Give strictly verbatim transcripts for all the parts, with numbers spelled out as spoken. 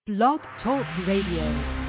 Blog Talk Radio.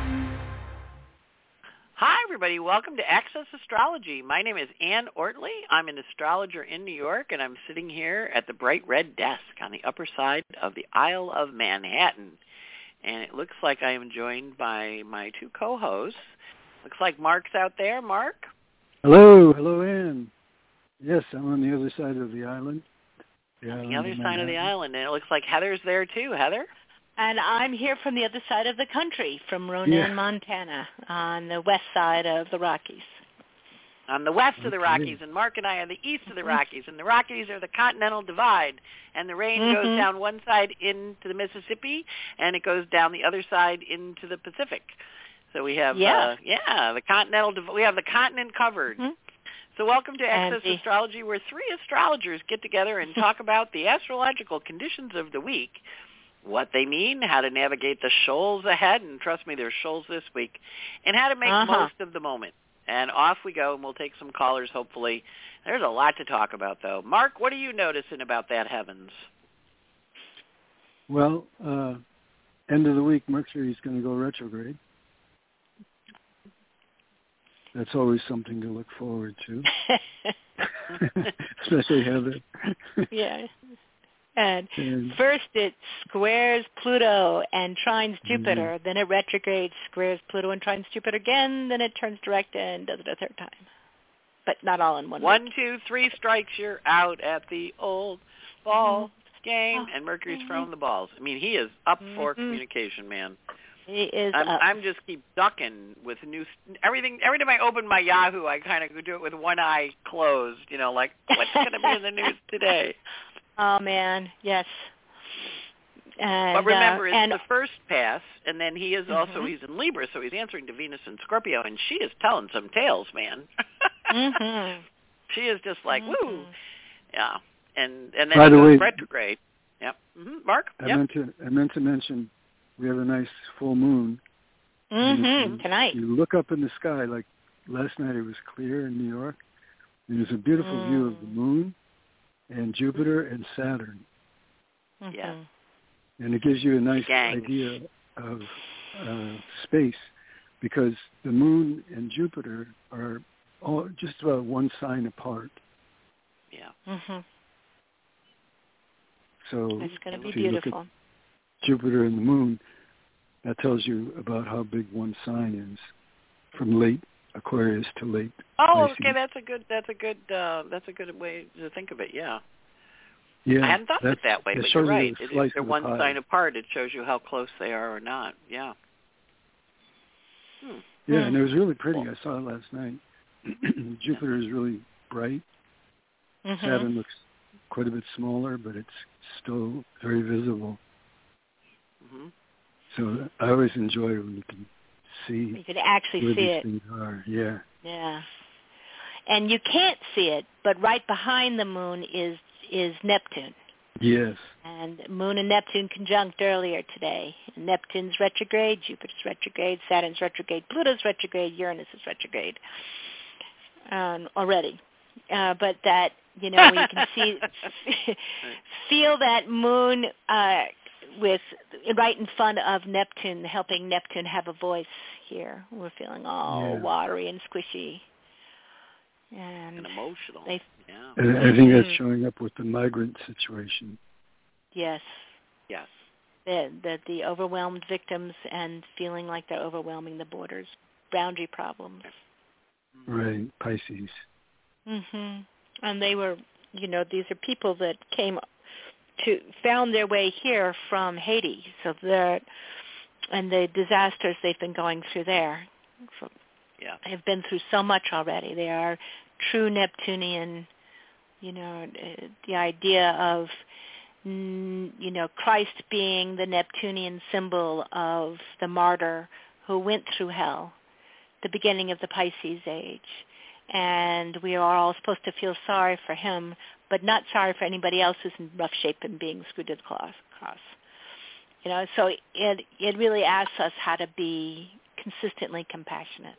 Hi, everybody. Welcome to Access Astrology. My name is Ann Ortley. I'm an astrologer in New York, and I'm sitting here at the bright red desk on the upper side of the Isle of Manhattan. And it looks like I am joined by my two co-hosts. Looks like Mark's out there. Mark? Hello. Hello, Ann. Yes, I'm on the other side of the island. The, on island the other of side of the island. And it looks like Heather's there, too. Heather? And I'm here from the other side of the country, from Ronan, yeah. Montana, on the west side of the Rockies. On the west okay. of the Rockies, and Mark and I are the east of the Rockies, and the Rockies are the continental divide, and the rain mm-hmm. goes down one side into the Mississippi, and it goes down the other side into the Pacific. So we have, yeah, uh, yeah, the continental, div- we have the continent covered. Mm-hmm. So welcome to Access the- Astrology, where three astrologers get together and talk about the astrological conditions of the week, what they mean, how to navigate the shoals ahead, and trust me, there's shoals this week, and how to make uh-huh. most of the moment. And off we go, and we'll take some callers, hopefully. There's a lot to talk about, though. Mark, what are you noticing about that heavens? Well, uh, end of the week, Mercury is going to go retrograde. That's always something to look forward to. Especially Heather. yeah. And, and first it squares Pluto and trines Jupiter, mm-hmm. then it retrogrades, squares Pluto and trines Jupiter again, then it turns direct and does it a third time. But not all in one One, week. two, three strikes, you're out at the old ball mm-hmm. game, and Mercury's mm-hmm. throwing the balls. I mean, he is up mm-hmm. for communication, man. He is I'm, up. I'm just keep ducking with new everything. Every time I open my Yahoo, I kind of do it with one eye closed. You know, like what's going to be in the news today? Oh man, yes. And, but remember, uh, it's and, the first pass, and then he is also mm-hmm. he's in Libra, so he's answering to Venus and Scorpio, and she is telling some tales, man. mm-hmm. She is just like mm-hmm. woo, yeah. And and then By it the goes way, retrograde. Yep. Mm-hmm. Mark. I yep. meant to I meant to mention we have a nice full moon. Mm-hmm. You, Tonight. You look up in the sky, like last night it was clear in New York. And there's a beautiful mm. view of the moon and Jupiter and Saturn. Mm-hmm. Yeah. And it gives you a nice Gang. idea of uh, space because the moon and Jupiter are all just about one sign apart. Yeah. Mm-hmm. So it's going to be if you beautiful. look at Jupiter and the moon, that tells you about how big one sign is, from late Aquarius to late Oh, Pisces. okay, that's a good that's a good uh, that's a good way to think of it. Yeah. Yeah, I hadn't thought of it that way, that but you're right. You It, if they're the one pie. sign apart, it shows you how close they are or not. Yeah. Hmm. Yeah, hmm. and it was really pretty. I saw it last night. Jupiter is really bright. Mm-hmm. Saturn looks quite a bit smaller, but it's still very visible. Mm-hmm. So I always enjoy it when you can see you can actually where see these it. things are. Yeah. Yeah. And you can't see it, but right behind the moon is is Neptune. Yes. And Moon and Neptune conjunct earlier today. Neptune's retrograde, Jupiter's retrograde, Saturn's retrograde, Pluto's retrograde, Uranus is retrograde um, already. Uh, but that, you know, you can see, feel that moon uh, with right in front of Neptune, helping Neptune have a voice here. We're feeling all yeah. watery and squishy. And, and emotional. They, yeah. And I think that's showing up with the migrant situation. Yes. Yes. The, the, the overwhelmed victims and feeling like they're overwhelming the borders, boundary problems. Right, Pisces. Mhm. And they were, you know, these are people that came to found their way here from Haiti, so that and the disasters they've been going through there. So yeah. They've been through so much already. They are true Neptunian, you know, the idea of, you know, Christ being the Neptunian symbol of the martyr who went through hell, the beginning of the Pisces age. And we are all supposed to feel sorry for him, but not sorry for anybody else who's in rough shape and being screwed to the cross. You know, so it it really asks us how to be consistently compassionate.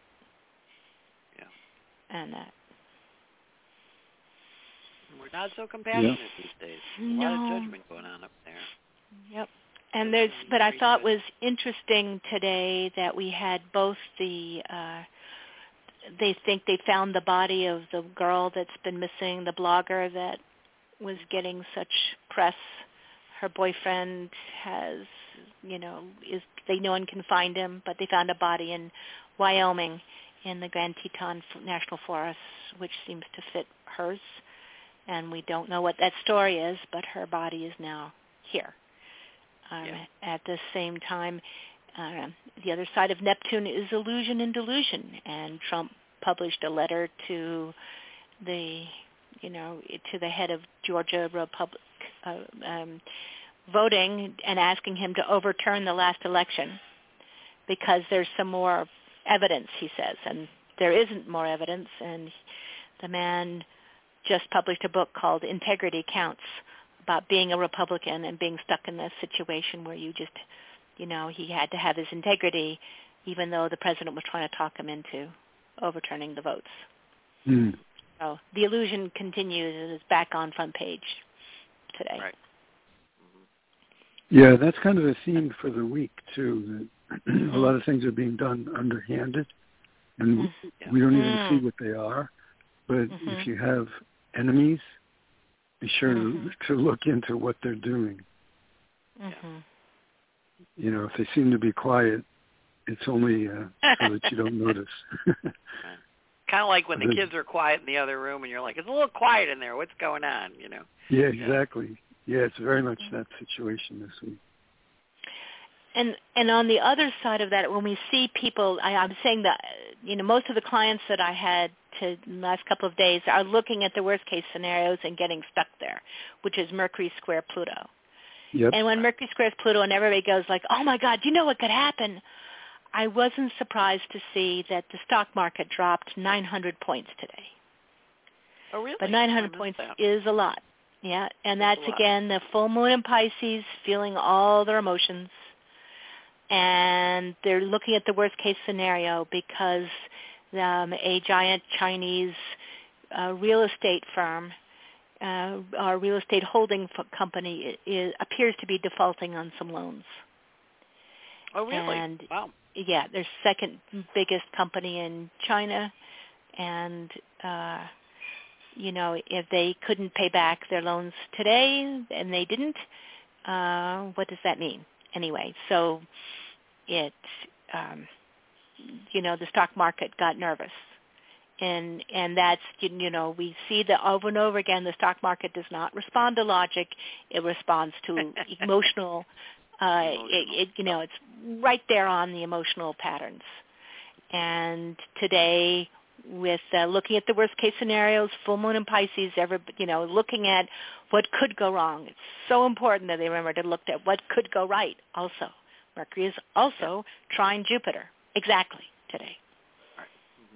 And that. We're not so compassionate yeah. these days. No. A lot of judgment going on up there. Yep. And there's, but I thought was interesting today that we had both the, uh, they think they found the body of the girl that's been missing, the blogger that was getting such press. Her boyfriend has, you know, is they no one can find him, but they found a body in Wyoming in the Grand Teton National Forest, which seems to fit hers. And we don't know what that story is, but her body is now here. Um, yeah. At the same time, uh, the other side of Neptune is illusion and delusion, and Trump published a letter to the, you know, to the head of Georgia Republic uh, um, voting and asking him to overturn the last election because there's some more evidence, he says, and there isn't more evidence. And the man just published a book called Integrity Counts about being a Republican and being stuck in this situation where you just, you know, he had to have his integrity even though the president was trying to talk him into overturning the votes. Mm. So the illusion continues and is back on front page today. Right. Yeah, that's kind of a theme for the week, too. That a lot of things are being done underhanded, and mm-hmm. we don't even mm. see what they are. But mm-hmm. if you have enemies, be sure mm-hmm. to, to look into what they're doing. Mm-hmm. You know, if they seem to be quiet, it's only uh, so that you don't notice. Kind of like when the kids are quiet in the other room and you're like, it's a little quiet in there. What's going on, you know? Yeah, exactly. Yeah, it's very much that situation this week. And and on the other side of that, when we see people, I, I'm saying that, you know, most of the clients that I had to the last couple of days are looking at the worst-case scenarios and getting stuck there, which is Mercury square Pluto. Yep. And when Mercury squares Pluto and everybody goes like, oh, my God, you know what could happen? I wasn't surprised to see that the stock market dropped nine hundred points today. Oh, really? But nine hundred points that. is a lot. Yeah, and that's, that's again, the full moon in Pisces, feeling all their emotions. And they're looking at the worst-case scenario because um, a giant Chinese uh, real estate firm, uh, or real estate holding f- company, is, appears to be defaulting on some loans. Oh, really? And, wow. Yeah, their second biggest company in China, and uh, you know, if they couldn't pay back their loans today, and they didn't, uh, what does that mean? Anyway, so it, um, you know, the stock market got nervous. And and that's, you know, we see that over and over again, the stock market does not respond to logic. It responds to emotional, uh, it, it, you know, it's right there on the emotional patterns. And today, with uh, looking at the worst-case scenarios, full moon in Pisces, every, you know, looking at what could go wrong. It's so important that they remember to look at what could go right also. Mercury is also trine Jupiter, exactly, today. Right. Mm-hmm.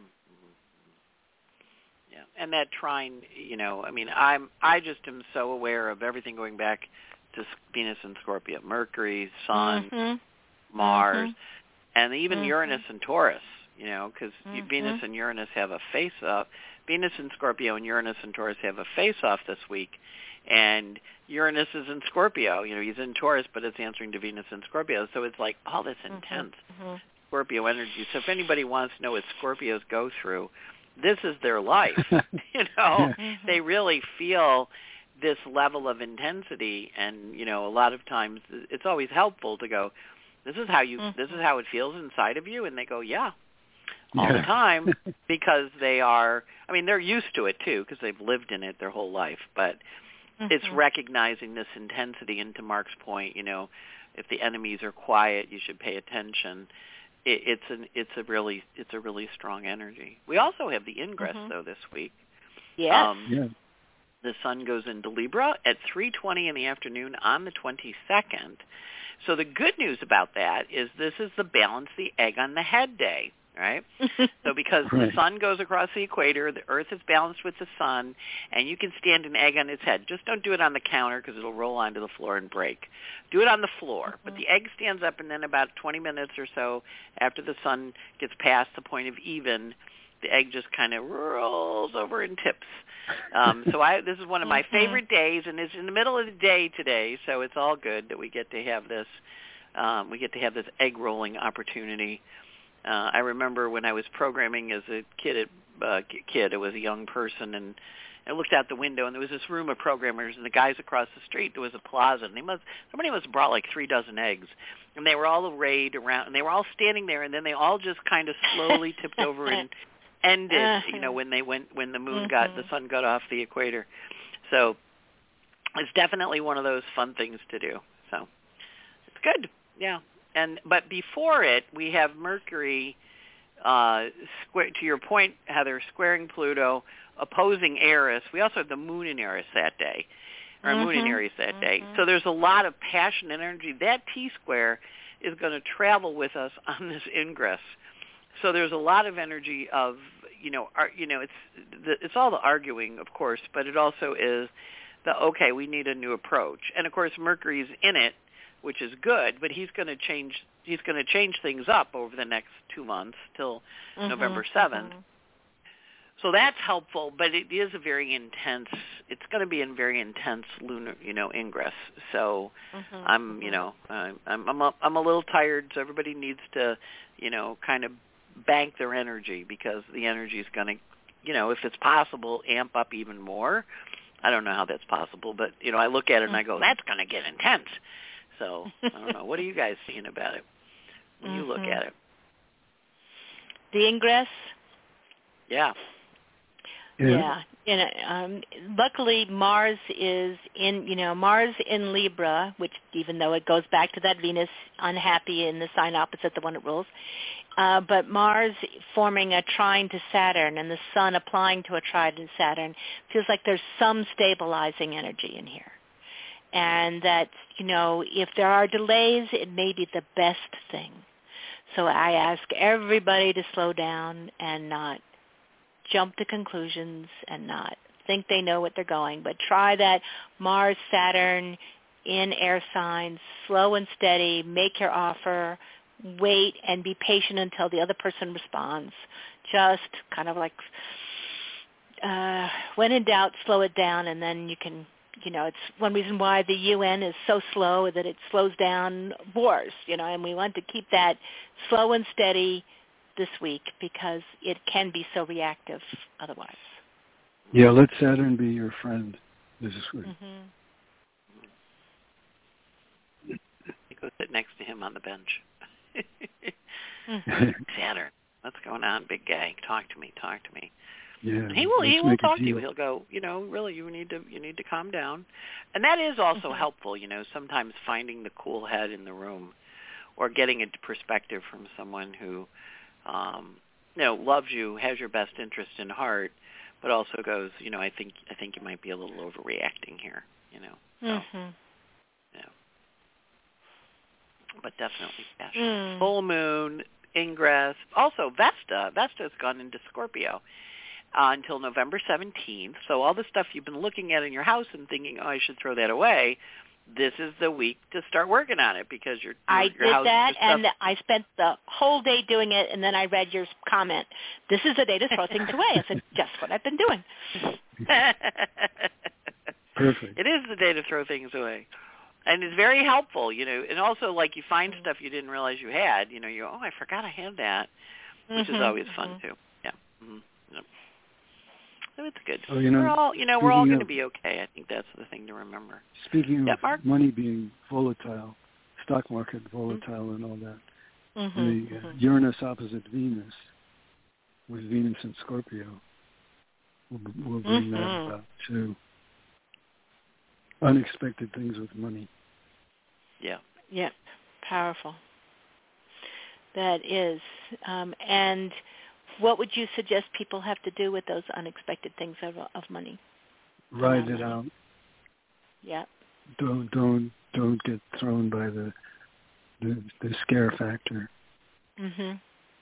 Mm-hmm. Yeah, and that trine, you know, I mean, I'm, I just am so aware of everything going back to Venus and Scorpio, Mercury, Sun, mm-hmm. Mars, mm-hmm. and even mm-hmm. Uranus and Taurus. You know, because mm-hmm. Venus and Uranus have a face-off. Venus and Scorpio and Uranus and Taurus have a face-off this week. And Uranus is in Scorpio. You know, he's in Taurus, but it's answering to Venus and Scorpio. So it's like all this intense mm-hmm. Scorpio energy. So if anybody wants to know what Scorpios go through, this is their life. You know, mm-hmm. they really feel this level of intensity. And, you know, a lot of times it's always helpful to go, this is how you, mm-hmm. this is how it feels inside of you. And they go, yeah. all yeah. the time because they are, I mean, they're used to it too because they've lived in it their whole life. But mm-hmm. it's recognizing this intensity, and to Mark's point, you know, if the enemies are quiet, you should pay attention. It, it's an, it's a really, it's a really strong energy. We also have the ingress mm-hmm. though this week. Yes. Um, yeah. The sun goes into Libra at three twenty in the afternoon on the twenty-second. So the good news about that is this is the balance the egg on the head day. Right? So because right. the sun goes across the equator, the earth is balanced with the sun, and you can stand an egg on its head. Just don't do it on the counter because it'll roll onto the floor and break. Do it on the floor. Mm-hmm. But the egg stands up, and then about twenty minutes or so after the sun gets past the point of even, the egg just kind of rolls over and tips. Um, so I this is one of my favorite days, and it's in the middle of the day today, so it's all good that we get to have this. Um, we get to have this egg rolling opportunity. Uh, I remember when I was programming as a kid, uh, kid, it was a young person, and I looked out the window, and there was this room of programmers, and the guys across the street, there was a plaza, and they must, somebody must have brought like three dozen eggs, and they were all arrayed around, and they were all standing there, and then they all just kind of slowly tipped over and ended, uh-huh. you know, when they went, when the moon mm-hmm. got, the sun got off the equator. So it's definitely one of those fun things to do. So it's good, yeah. And but before it, we have Mercury, uh, square, to your point, Heather, squaring Pluto, opposing Eris. We also have the moon in Eris that day, or mm-hmm. moon in Aries that mm-hmm. day. So there's a lot of passion and energy. That T-square is going to travel with us on this ingress. So there's a lot of energy of, you know, ar- you know, it's the, it's all the arguing, of course, but it also is the, okay, we need a new approach. And, of course, Mercury's in it, which is good, but he's going to change he's going to change things up over the next two months till mm-hmm. November seventh. Mm-hmm. So that's helpful, but it is a very intense, it's going to be a very intense lunar, you know, ingress. So mm-hmm. I'm, mm-hmm. you know, I'm I'm a, I'm a little tired, so everybody needs to, you know, kind of bank their energy, because the energy is going to, you know, if it's possible, amp up even more. I don't know how that's possible, but, you know, I look at it and I go, that's going to get intense. So I don't know. What are you guys seeing about it when mm-hmm. you look at it? The ingress? Yeah. Yeah. yeah. You know, um, luckily, Mars is in, you know, Mars in Libra, which even though it goes back to that Venus unhappy in the sign opposite the one it rules, uh, but Mars forming a trine to Saturn and the Sun applying to a trine to Saturn feels like there's some stabilizing energy in here. And that, you know, if there are delays, it may be the best thing. So I ask everybody to slow down and not jump to conclusions and not think they know what they're going, but try that Mars, Saturn in air signs, slow and steady, make your offer, wait and be patient until the other person responds. Just kind of like uh, when in doubt, slow it down, and then you can, you know, it's one reason why the U N is so slow, that it slows down wars, you know, and we want to keep that slow and steady this week because it can be so reactive otherwise. Yeah, let Saturn be your friend this week. Mm-hmm. Go sit next to him on the bench. mm-hmm. Saturn, what's going on, big guy? Talk to me, talk to me. Yeah, he will. He will talk to you. He'll go, you know, really, you need to, you need to calm down, and that is also mm-hmm. helpful. You know, sometimes finding the cool head in the room, or getting a perspective from someone who, um, you know, loves you, has your best interest in heart, but also goes, you know, I think, I think you might be a little overreacting here. You know. So, mm-hmm. yeah. But definitely passion. Mm. Full moon, ingress. Also, Vesta. Vesta has gone into Scorpio uh, until November seventeenth. So all the stuff you've been looking at in your house and thinking, oh, I should throw that away, this is the week to start working on it, because your, your, I your did house, that, your and I spent the whole day doing it, and then I read your comment. This is the day to throw things away. I said, just what I've been doing. Perfect. It is the day to throw things away. And it's very helpful, you know, and also, like, you find mm-hmm. stuff you didn't realize you had. You know, you go, oh, I forgot I had that, which mm-hmm. is always fun, mm-hmm. too. Yeah. Mm-hmm. Yep. So it's good. Oh, you know, we're all, you know, we're all going to be okay. I think that's the thing to remember. Speaking yeah, of Mark? money being volatile, stock market volatile mm-hmm. and all that, mm-hmm. the uh, Uranus opposite Venus, with Venus in Scorpio, will, will bring mm-hmm. that about, too. Unexpected things with money. Yeah. Yeah, powerful. That is. Um, and what would you suggest people have to do with those unexpected things of, of money? Ride it money? out. Yeah. Don't don't don't get thrown by the the, the scare factor. Mhm.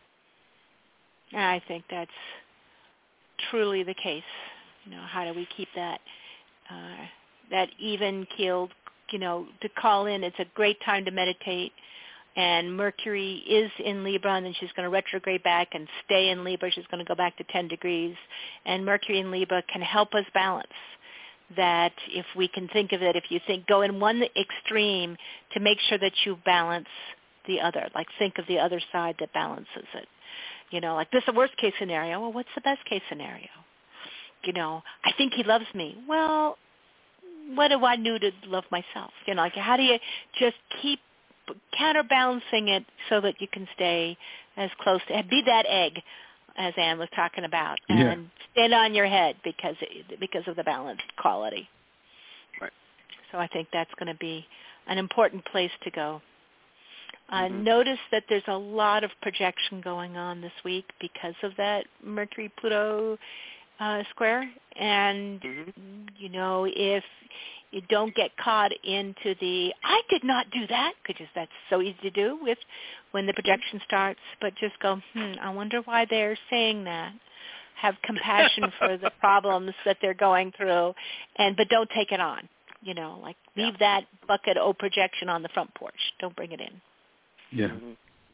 I think that's truly the case. You know, how do we keep that uh, that even keeled? You know, to call in, it's a great time to meditate. and Mercury is in Libra, and then she's going to retrograde back and stay in Libra. She's going to go back to ten degrees, and Mercury in Libra can help us balance. That if we can think of it, if you think go in one extreme to make sure that you balance the other, like think of the other side that balances it. You know, like this is the worst case scenario. Well, what's the best case scenario? You know, I think he loves me. Well, what do I do to love myself? You know, like how do you just keep counterbalancing it so that you can stay as close to, be that egg, as Anne was talking about, and yeah. stand on your head because because of the balanced quality. Right. So I think that's going to be an important place to go. Uh, mm-hmm. Notice that there's a lot of projection going on this week because of that Mercury-Pluto uh, square. And, mm-hmm. you know, if you don't get caught into the, I did not do that, because that's so easy to do with when the projection starts, but just go, hmm, I wonder why they're saying that. Have compassion for the problems that they're going through, and but don't take it on. You know, like leave yeah. that bucket of projection on the front porch. Don't bring it in. Yeah. Mm-hmm.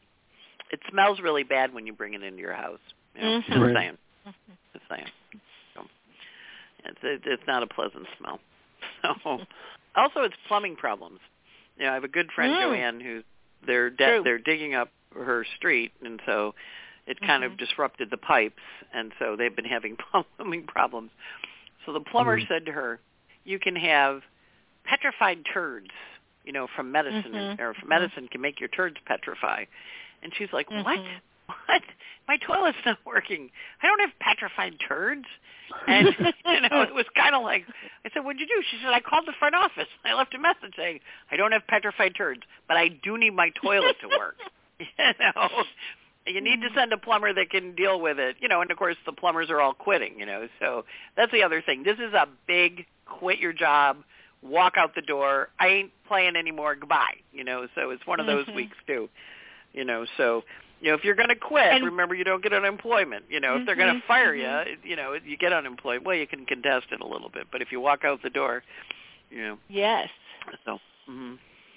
It smells really bad when you bring it into your house. You know, mm-hmm. just right. saying. Just saying. So, it's, it, it's not a pleasant smell. So, also, it's plumbing problems. You know, I have a good friend, mm. Joanne, who's they're de- they're digging up her street, and so it kind mm-hmm. of disrupted the pipes, and so they've been having plumbing problems. So the plumber mm. said to her, "You can have petrified turds, you know, from medicine, mm-hmm. or from medicine can make your turds petrify." And she's like, mm-hmm. "What? What? My toilet's not working. I don't have petrified turds." And, you know, it was kind of like, I said, "What'd you do?" She said, "I called the front office. I left a message saying, I don't have petrified turds, but I do need my toilet to work." You know, you need to send a plumber that can deal with it. You know, and, of course, the plumbers are all quitting, you know. So that's the other thing. This is a big quit your job, walk out the door. I ain't playing anymore. Goodbye. You know, so it's one of those mm-hmm. weeks, too. You know, so... You know, if you're going to quit, and, remember you don't get unemployment. You know, mm-hmm, if they're going to fire mm-hmm. you, you know, you get unemployment. Well, you can contest it a little bit, but if you walk out the door, you know. Yes. So. Mm-hmm.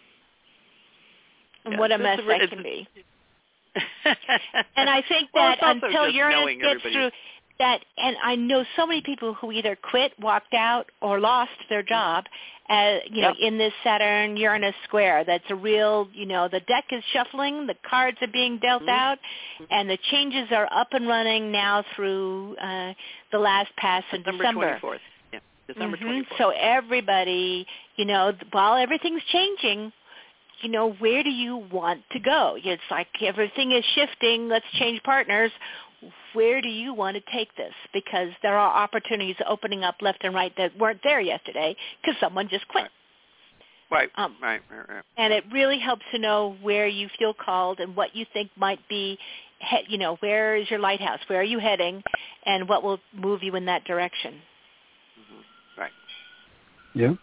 And yeah, what a mess a, that can be. And I think that well, until Uranus gets everybody. through that, and I know so many people who either quit, walked out, or lost their job, uh, you know, yep. in this Saturn-Uranus square. That's a real, you know, the deck is shuffling, the cards are being dealt mm-hmm. out, and the changes are up and running now through uh, the last pass in December December. twenty-fourth. Yeah, December mm-hmm. twenty-fourth. So everybody, you know, while everything's changing, you know, where do you want to go? It's like everything is shifting. Let's change partners. Where do you want to take this? Because there are opportunities opening up left and right that weren't there yesterday because someone just quit. Right, um, right, right, right. And it really helps to know where you feel called and what you think might be, you know, where is your lighthouse? Where are you heading? And what will move you in that direction? Mm-hmm. Right. Yep.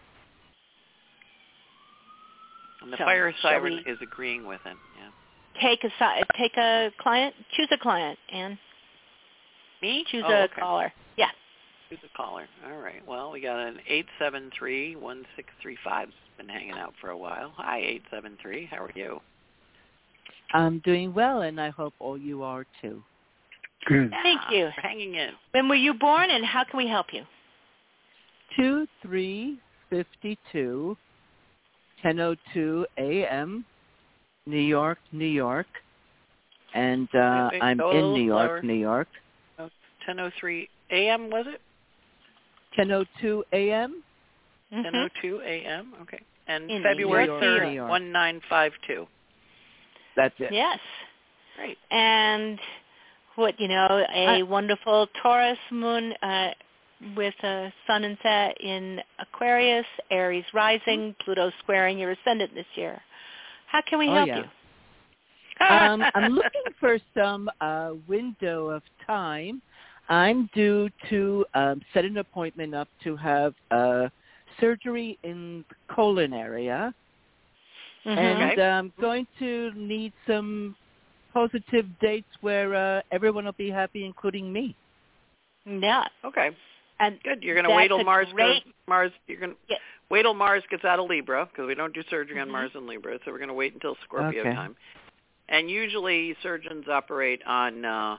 And the so, fire siren we... is agreeing with it, yeah. Take a take a client. Choose a client, Anne. Me? Choose oh, a okay. caller. Yeah. Choose a caller. All right. Well, we got an eight seven three, one six three five. Been hanging out for a while. Hi, eight seven three. How are you? I'm doing well, and I hope all you are too. Good. Yeah, Thank you. For hanging in. When were you born, and how can we help you? Two three fifty two, ten oh two a.m. New York, New York, and uh, wait, wait, I'm in New York, lower. New York. Oh, ten oh three a.m. was it? ten oh two a.m. Mm-hmm. ten oh two a.m. Okay. And in February third, one nine five two. That's it. Yes. Great. And what, you know, a uh, wonderful Taurus moon uh, with a sun and set in Aquarius, Aries rising, Pluto squaring your ascendant this year. How can we oh, help yeah. you? um, I'm looking for some uh, window of time. I'm due to um, set an appointment up to have uh, surgery in the colon area. Mm-hmm. And okay. I'm going to need some positive dates where uh, everyone will be happy, including me. Yeah. Okay. And good. You're going to wait till Mars great... goes. Mars. You're going to yeah. wait till Mars gets out of Libra, because we don't do surgery mm-hmm. on Mars in Libra, so we're going to wait until Scorpio okay. time. And usually surgeons operate on uh,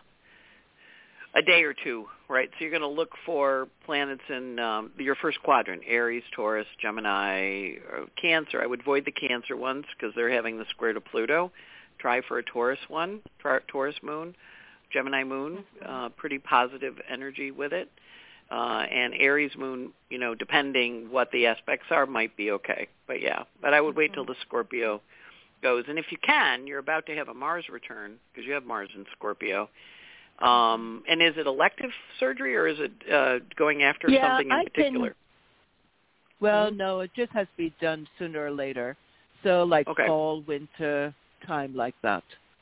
a day or two, right? So you're going to look for planets in um, your first quadrant, Aries, Taurus, Gemini, or Cancer. I would avoid the Cancer ones because they're having the square to Pluto. Try for a Taurus one, Taurus moon, Gemini moon, mm-hmm. uh, pretty positive energy with it. Uh, and Aries moon, you know, depending what the aspects are, might be okay. But yeah, but I would wait till the Scorpio goes. And if you can, you're about to have a Mars return because you have Mars in Scorpio. Um, and is it elective surgery or is it uh, going after yeah, something in I particular? Can, well, mm-hmm. no, it just has to be done sooner or later. So like okay. fall, winter, time like that.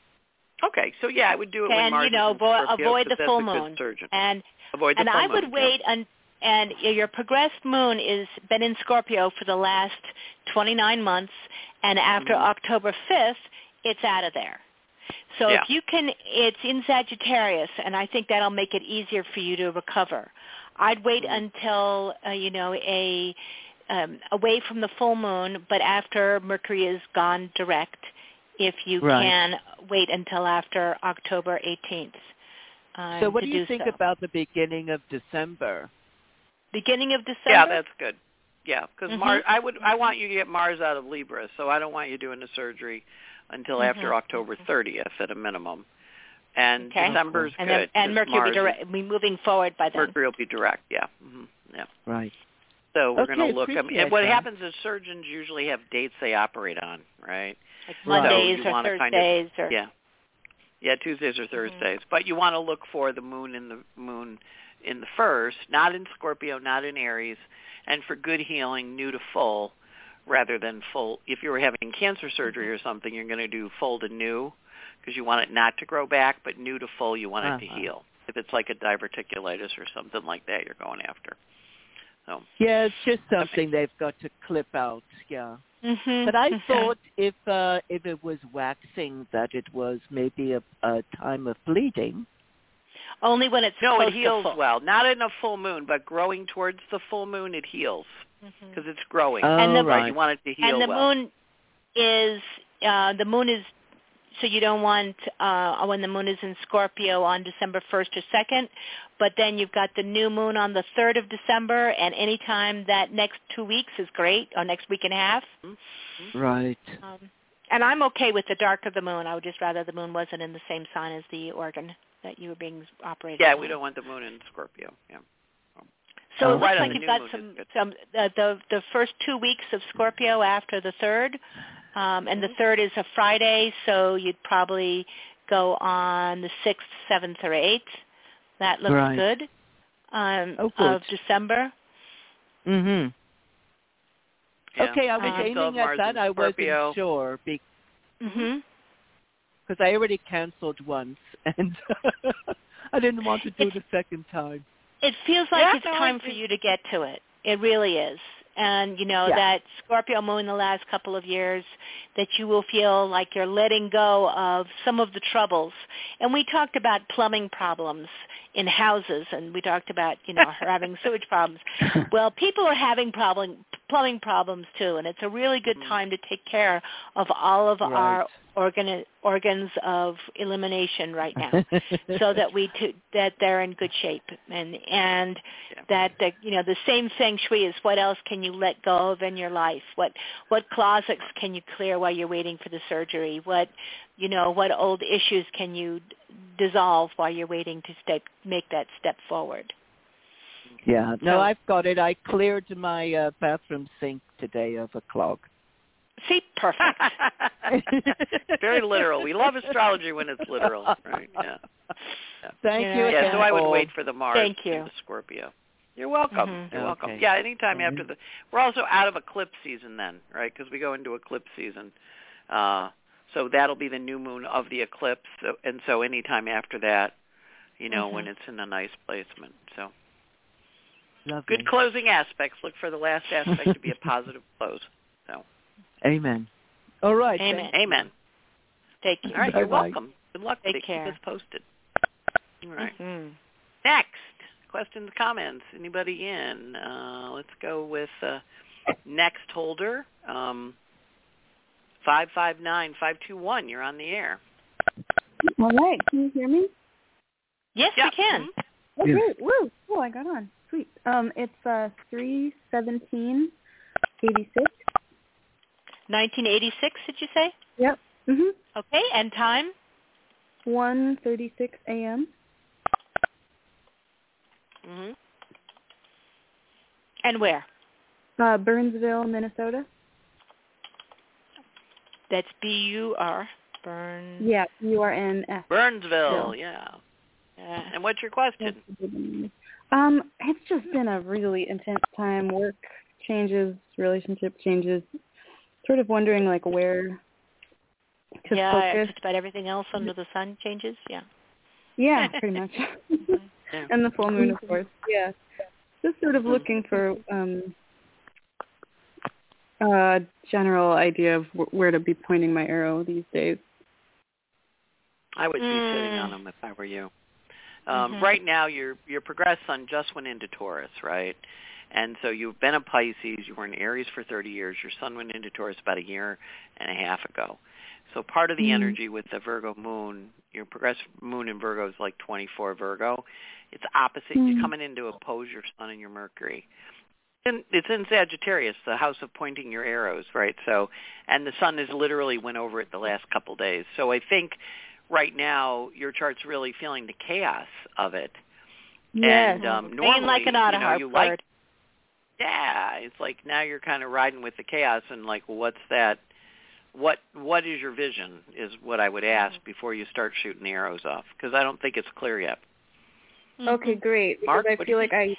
Okay, so yeah, I would do it when and, Mars you know, is in Scorpio, avoid the that's full a good moon. surgeon. And avoid the and full I moon, would wait yeah. un, and your progressed moon is been in Scorpio for the last twenty-nine months, and after mm-hmm. October fifth, it's out of there. So yeah. if you can, it's in Sagittarius, and I think that'll make it easier for you to recover. I'd wait mm-hmm. until uh, you know a um, away from the full moon, but after Mercury is gone direct. If you right. can wait until after October eighteenth. Um, so what to do you do think so. about the beginning of December? Beginning of December? Yeah, that's good. Yeah, because mm-hmm. Mars, I would, I want you to get Mars out of Libra, so I don't want you doing the surgery until mm-hmm. after October thirtieth at a minimum. And okay. December's and good. Then, and Mercury will be, direct, be moving forward by then. Mercury will be direct. Yeah. Mm-hmm. Yeah. Right. So we're okay, going to look. I mean, that. what happens is surgeons usually have dates they operate on, right? Like Mondays so or Thursdays kind of, or yeah, yeah, Tuesdays or Thursdays. Mm-hmm. But you want to look for the moon in the moon in the first, not in Scorpio, not in Aries, and for good healing, new to full, rather than full. If you were having cancer surgery or something, you're going to do full to new because you want it not to grow back, but new to full, you want uh-huh. it to heal. If it's like a diverticulitis or something like that, you're going after. So yeah, it's just something they've got to clip out. Yeah. Mm-hmm. But I mm-hmm. thought if uh, if it was waxing, that it was maybe a, a time of bleeding. Only when it's no, close it heals to full. well. Not in a full moon, but growing towards the full moon, it heals because mm-hmm. it's growing. Oh, and the, right. You want it to heal And the well. moon is uh, the moon is. So you don't want uh, when the moon is in Scorpio on December first or second, but then you've got the new moon on the third of December, and any time that next two weeks is great, or next week and a half. Right. Um, and I'm okay with the dark of the moon. I would just rather the moon wasn't in the same sign as the organ that you were being operated Yeah, on. we don't want the moon in Scorpio. Yeah. So oh, it looks right like you've got some, some uh, the the first two weeks of Scorpio after the third. Um, and the third is a Friday, so you'd probably go on the sixth, seventh, or eighth. That looks right. good, um, oh, good of December. Mm-hmm. Yeah. Okay, I was um, aiming at that. I wasn't sure because mm-hmm. I already canceled once, and I didn't want to do it's, the second time. It feels like yeah, it's no, time I for you to get to it. It really is. And, you know, yeah. that Scorpio moon the last couple of years, that you will feel like you're letting go of some of the troubles. And we talked about plumbing problems in houses, and we talked about, you know, having sewage problems. Well, people are having problem, plumbing problems, too, and it's a really good time to take care of all of right. our organ, organs of elimination right now, so that we t- that they're in good shape, and and yeah. that the, you know the same feng shui is what else can you let go of in your life? What what closets can you clear while you're waiting for the surgery? What you know what old issues can you d- dissolve while you're waiting to step make that step forward? Yeah, no, so, I've got it. I cleared my uh, bathroom sink today of a clog. See, perfect. Very literal. We love astrology when it's literal, right? Yeah. yeah. Thank yeah. you. Yeah, so I would all. wait for the Mars Thank you. and the Scorpio. You're welcome. Mm-hmm. You're welcome. Okay. Yeah, anytime mm-hmm. after the. We're also out of eclipse season then, right? Because we go into eclipse season. Uh, so that'll be the new moon of the eclipse, so, and so anytime after that, you know, mm-hmm. when it's in a nice placement. So. Lovely. Good closing aspects. Look for the last aspect to be a positive close. So. Amen. All right. Amen. Amen. Thank you. All right, Bye-bye. you're welcome. Good luck. Take Keep care. us posted. All right. Mm-hmm. Next, questions, comments. Anybody in? Uh, let's go with uh, next holder, um, five five nine, five two one. You're on the air. All right. Can you hear me? Yes, yep. we can. Oh, Yes. great. Woo. Oh, I got on. Sweet. Um, it's uh, three seventeen eighty-six. nineteen eighty-six, did you say? Yep. Mhm. Okay, and time? one thirty-six a.m. Mm-hmm. And where? Uh, Burnsville, Minnesota. That's B U R. Burn. Yeah, U R N S. Burnsville, yeah. yeah. And what's your question? Um, it's just been a really intense time. Work changes, relationship changes. Sort of wondering, like, where to yeah, focus. just about everything else under the sun changes, yeah. Yeah, pretty much. Yeah. And the full moon, of course. Yeah. Just sort of looking for um, a general idea of w- where to be pointing my arrow these days. I would be Mm. sitting on them if I were you. Um, Mm-hmm. Right now, your your progressed sun just went into Taurus, right? And so you've been a Pisces. You were in Aries for thirty years. Your sun went into Taurus about a year and a half ago. So part of the Mm. energy with the Virgo moon, your progressed moon in Virgo is like twenty-four Virgo. It's opposite. Mm. You're coming in to oppose your sun and your Mercury. And it's in Sagittarius, the house of pointing your arrows, right? So, and the sun has literally went over it the last couple days. So I think right now your chart's really feeling the chaos of it. Yes. And um, Being normally, like an you auto know, harp you bird. like, yeah, it's like now you're kind of riding with the chaos and like, well, what's that? What What is your vision is what I would ask before you start shooting the arrows off, because I don't think it's clear yet. Okay, great. Because Mark, I what do feel you like I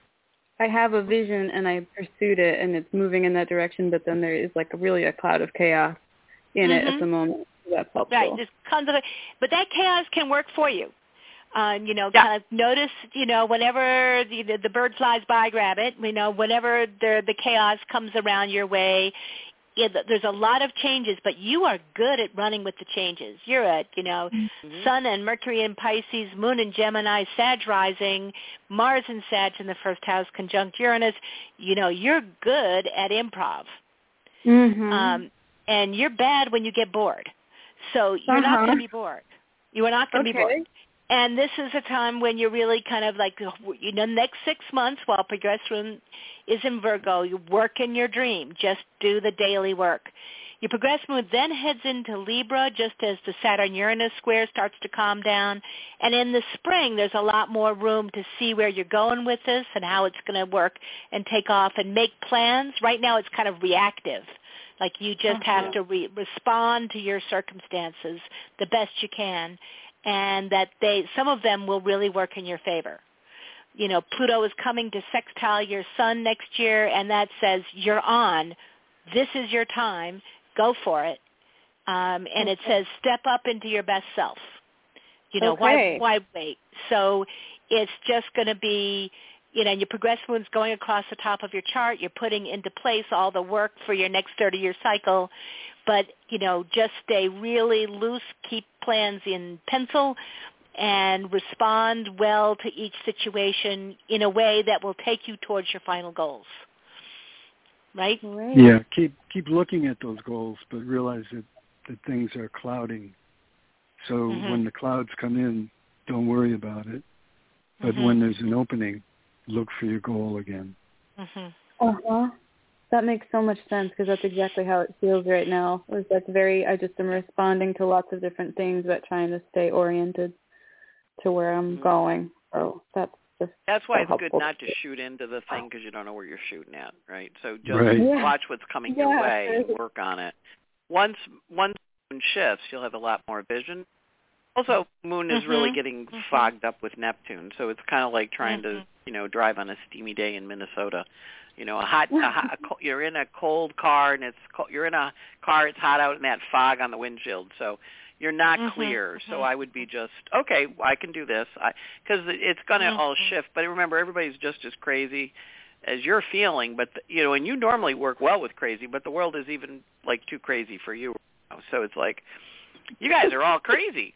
I have a vision and I pursued it and it's moving in that direction, but then there is like a, really a cloud of chaos in it Mhm. at the moment. So that's helpful. Right, there's tons of it. But that chaos can work for you. Um, you know, Yeah. kind of notice, you know, whenever the, the, the bird flies by, grab it. You know, whenever the, the chaos comes around your way, yeah, there's a lot of changes, but you are good at running with the changes. You're at, you know, Mm-hmm. Sun and Mercury in Pisces, Moon in Gemini, Sag rising, Mars in Sag in the first house, conjunct Uranus. You know, you're good at improv. Mm-hmm. Um, and you're bad when you get bored. So you're Uh-huh. not going to be bored. You are not going to Okay. be bored. And this is a time when you're really kind of like, you know, next six months while progression is in Virgo, you work in your dream. Just do the daily work. Your progressive moon then heads into Libra just as the Saturn-Uranus square starts to calm down. And in the spring, there's a lot more room to see where you're going with this and how it's going to work and take off and make plans. Right now, it's kind of reactive. Like you just Uh-huh. have to re- respond to your circumstances the best you can. And that they, some of them will really work in your favor. You know, Pluto is coming to sextile your sun next year, and that says you're on. This is your time. Go for it. Um, and it says step up into your best self. You know, Okay. why, why wait? So it's just going to be, you know, your progressive moon's going across the top of your chart. You're putting into place all the work for your next thirty-year cycle. But, you know, just stay really loose, keep plans in pencil, and respond well to each situation in a way that will take you towards your final goals. Right? Great. Yeah, keep keep looking at those goals, but realize that, that things are clouding. So Mhm. when the clouds come in, don't worry about it. But Mhm. when there's an opening, look for your goal again. Mhm. Uh-huh. That makes so much sense because that's exactly how it feels right now. Is that's very, I just am responding to lots of different things but trying to stay oriented to where I'm Mhm. going. So that's just That's why so it's good helpful. not to shoot into the thing because you don't know where you're shooting at, right? So just Right. Yeah. watch what's coming Yeah, your way and sure. work on it. Once once moon shifts, you'll have a lot more vision. Also, moon is really Mhm. getting Mhm. fogged up with Neptune, so it's kind of like trying to, Mhm. you know, drive on a steamy day in Minnesota. You know, a hot, a hot a co- you're in a cold car and it's co- you're in a car, it's hot out, and that fog on the windshield, so you're not Mhm. clear. So Mhm. I would be just okay. I can do this because it's going to Mhm. all shift. But remember, everybody's just as crazy as you're feeling. But the, you know, and you normally work well with crazy, but the world is even like too crazy for you. So it's like you guys are all crazy.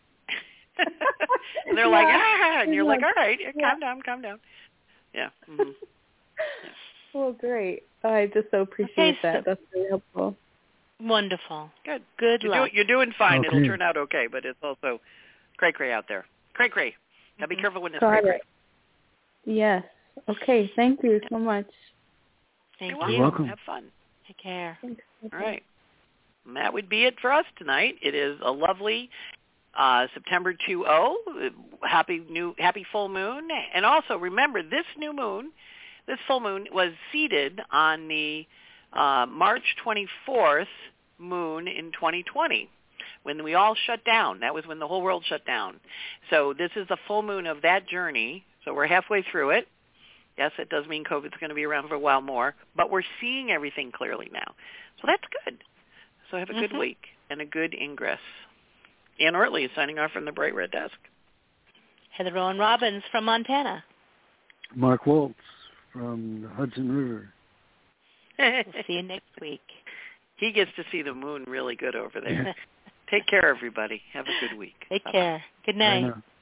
And they're Yeah. like, ah, and you're Yeah. like, all right, Yeah. calm down, calm down. Yeah. Mm-hmm. Well, great. I just so appreciate Okay, that. so- That's really helpful. Wonderful. Good. Good You're, luck. do, you're doing fine. Okay. It'll turn out okay, but it's also cray-cray out there. Cray-cray. Now be Mhm. careful when it's Got cray-cray. it. Yes. Okay. Thank you so much. Thank You're you. welcome. You're welcome. Have fun. Take care. Thanks. All right. And that would be it for us tonight. It is a lovely uh, September twentieth. Happy new, happy full moon. And also remember, this new moon, this full moon was seeded on the uh, March twenty-fourth moon in twenty twenty, when we all shut down. That was when the whole world shut down. So this is the full moon of that journey. So we're halfway through it. Yes, it does mean COVID's going to be around for a while more, but we're seeing everything clearly now. So that's good. So have a good Mhm. week and a good ingress. Ann Ortley is signing off from the Bright Red Desk. Heather Rowan Robbins from Montana. Mark Waltz from the Hudson River. We'll see you next week. He gets to see the moon really good over there. Take care, everybody. Have a good week. Take Bye-bye. care. Good Bye night. now.